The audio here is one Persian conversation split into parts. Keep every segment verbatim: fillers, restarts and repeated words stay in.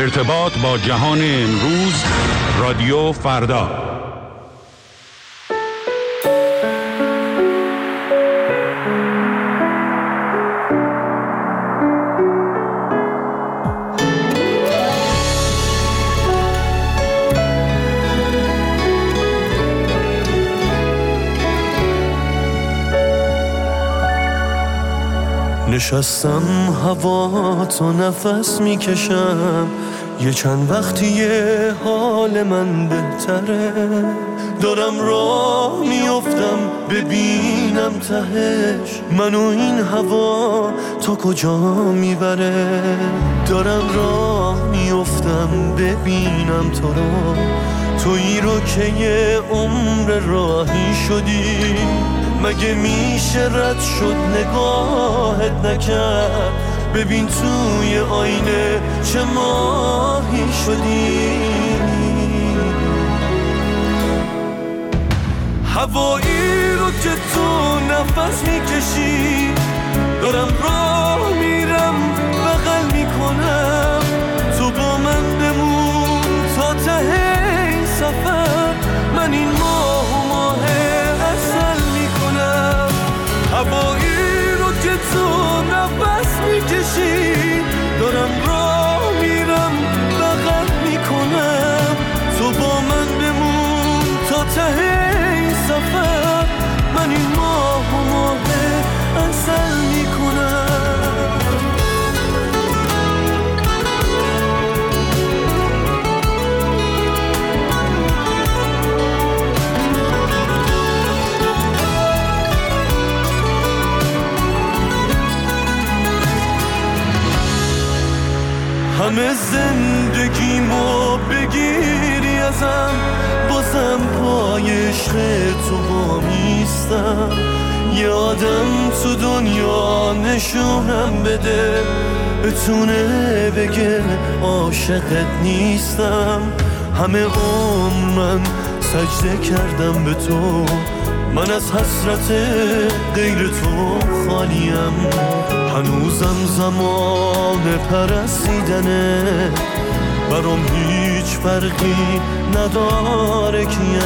ارتباط با جهان امروز، رادیو فردا. نشستم هوا تو نفس میکشم، یه چند وقتیه حال من بهتره. دارم راه میافتم ببینم تهش منو این هوا تا کجا میبره. دارم راه میافتم ببینم تو رو، تویی رو که یه عمر راهی شدی. مگه میشه رد شد نگاهت نکرد؟ ببین توی آینه چه ماهی شدی. هوایی رو که تو نفس میکشی، دارم راه میرم بغل میکنم. تو با من بمون تا ته این سفر، من این ماه و ماه اصل میکنم. هوایی رو که تو نفس میکشی، دارم راه میرم بغل میکنم. تو با من بمون تا ته این سفر، من این ماه و ماه اصل میکنم. همه زندگیمو بگیری ازم، بازم پای عشق تو وامیستم. یه آدم تو دنیا نشونم بده، بتونه بگه عاشقت نیستم. همه عمر من سجده کردم به تو، من از حسرت غیر تو خالیم. هنوزم زمان پرستیدنه، برام هیچ فرقی نداره کیم.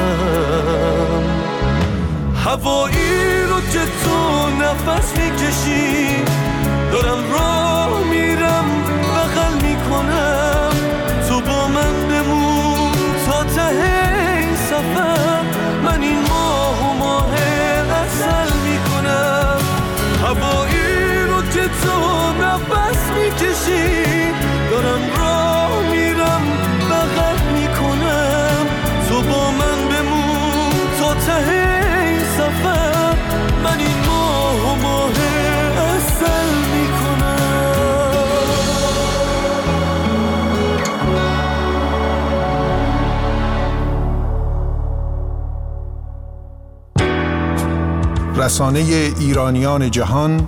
هوایی رو که تو نفس میکشی، دارم راه میرم بغل میکنم. تو با من بمون تا ته این سفر، من این ماه و ماه اصل میکنم. هوایی رو که تو نفس میکشی، دارم راه میرم بغل میکنم. تو با من بمون تا ته این سفر، من این ماه و ماه اصل میکنم. رسانه ایرانیان جهان،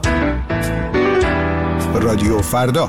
رادیو فردا.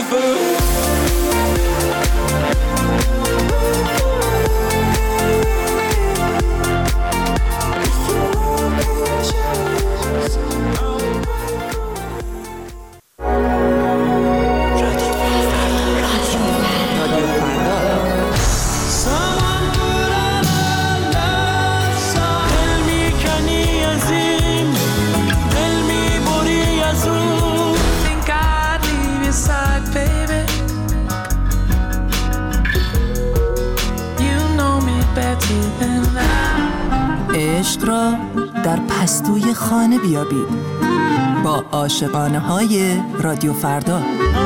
river. عشق را در پستوی خانه بیابید با عاشقانه های رادیو فردا.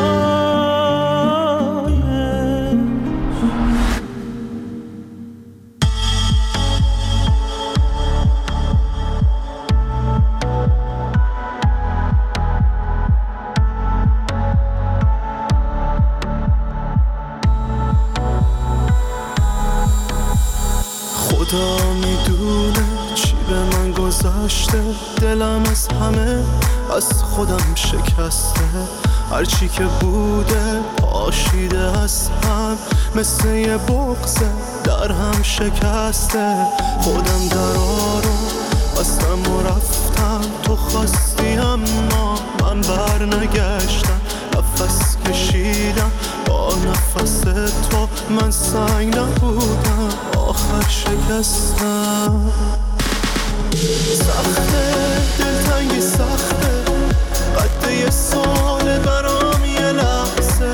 خدا میدونه چی به من گذشته، دلم از همه از خودم شکسته، هرچی که بوده پاشیده از هم، مثل یه بغضه در هم شکسته. خودم درا رو بستم و رفتم، تو خواستی اما من بر نگشتم، نفس کشیدم با نفس تو، من سنگ نبودم آخر شکستم. سخته دلتنگی سخته، قد یه سال برام یه لحظه،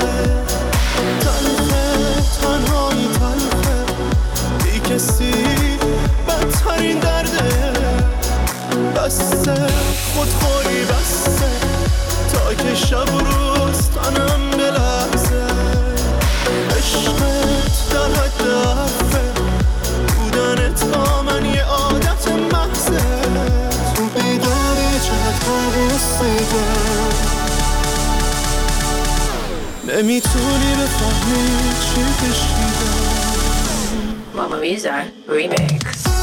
تلخه تنهایی تلخه، بی کسی بدترین درده، بسته خودخوری بسته تا که شب و روز تنم بلرزه، عشقت در حد حرفه، بودنت با من یه عادت محضه، تو بیداری چقدر کابوس دیدم، نمیتونی بفهمی چی کشیدم. Mamma Mia Remix.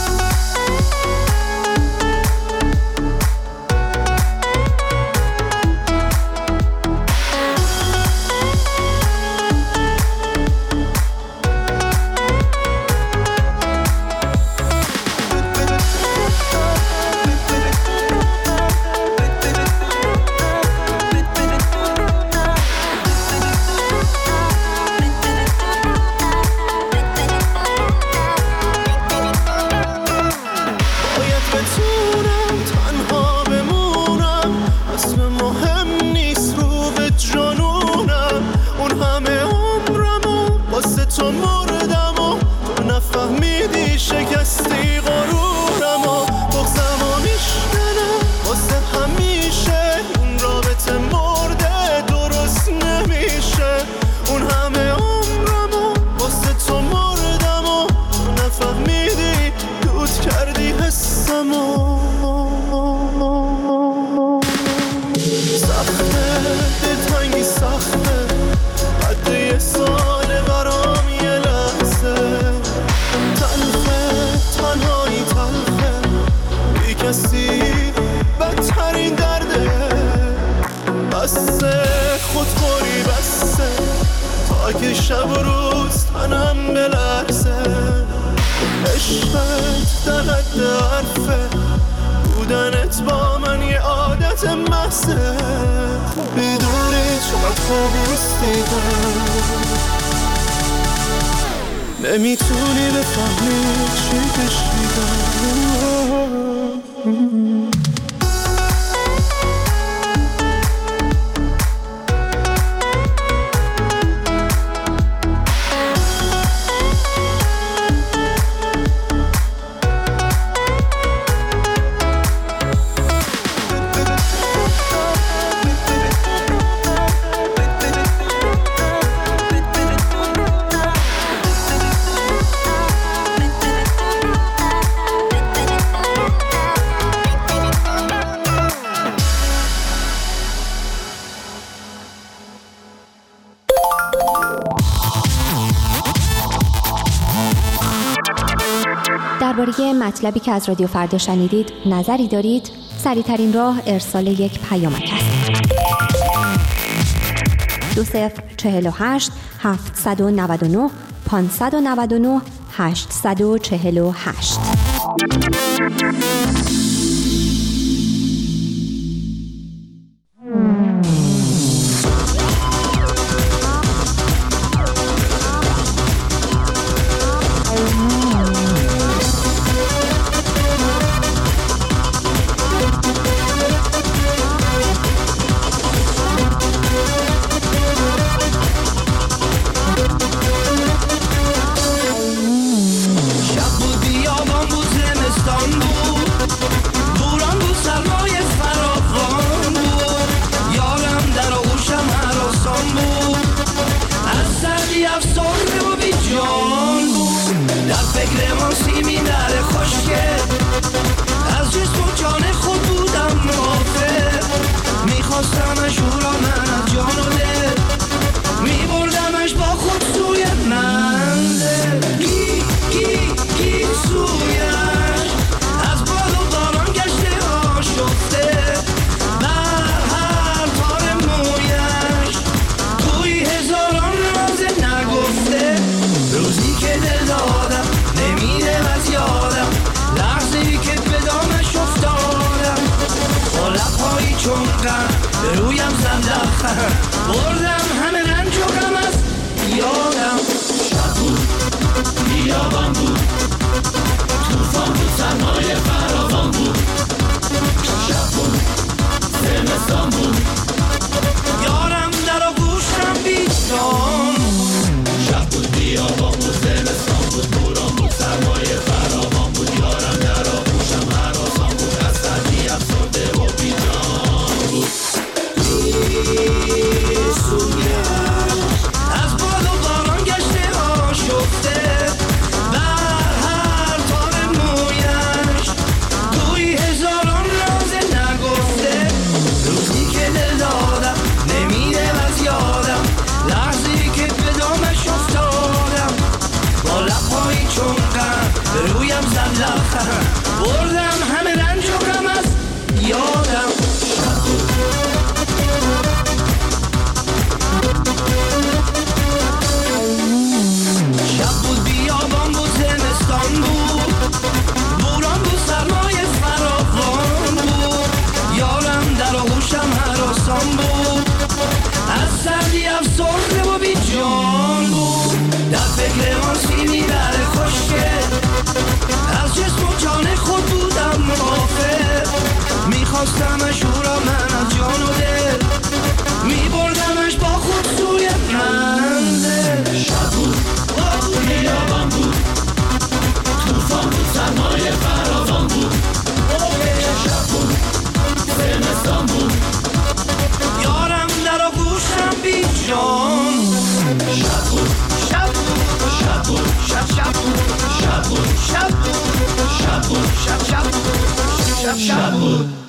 شب و روز تنم بلرزه، عشقت در حد حرفه، بودنت با من یه عادت محضه، بیداری چقدر کابوس دیدم، نمیتونی بفهمی چی کشیدم. درباره مطلبی که از رادیو فردا شنیدید نظری دارید؟ سریع‌ترین راه ارسال یک پیامک است. دو صفر چهل و هشت هفتصد و نود و نه پانصد و نود و نه هشتصد و چهل و هشت. بردم همه رنج و غم از یادم. شب بود بیابان بود، توفان بود، سرمایه فراوان بود. شب بود زمستان بود، یارم در آغوشم بیجان. شب بود بیابان بود، زمستان بود، بوران بود، سرمایه فراوان بود. یارم در آغوشم هراسان بود، از سردی افسرده و بیجان بود. از باد و باران گشته آشفته، بر هر تار مویش گویی هزاران راز نگفته. روزی که دل دادم نمیره از یادم، لحظی که به دامش افتادم. با لبهایی چون غم به رویم زد لبخند، بردم همه رنج و غم از یادم. شب بود شب بود بیابان بود، زمستان بود، بوران بود، سرمایه فراوان بود. یارم در آغوشم هراسان بود، از سردی افسرده و بیجان بود. در فکر آن سیمی در خشکه، از جسم و جان خود بودم غافل. میخواستمش او را من از جان و دل، میبردمش با خود سوی منزل. شب بود بیابان بود، توفان بود، سرمایه فراوان بود. شب بود زمستان بود، یارم در آغوشم بیجان. شب بود شب بود شب بود شب شب بود شب بود شب بود شب بود شب شب بود شب شب بود.